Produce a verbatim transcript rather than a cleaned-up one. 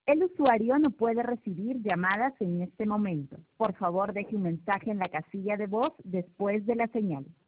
El usuario no puede recibir llamadas en este momento. Por favor, deje un mensaje en la casilla de voz después de la señal.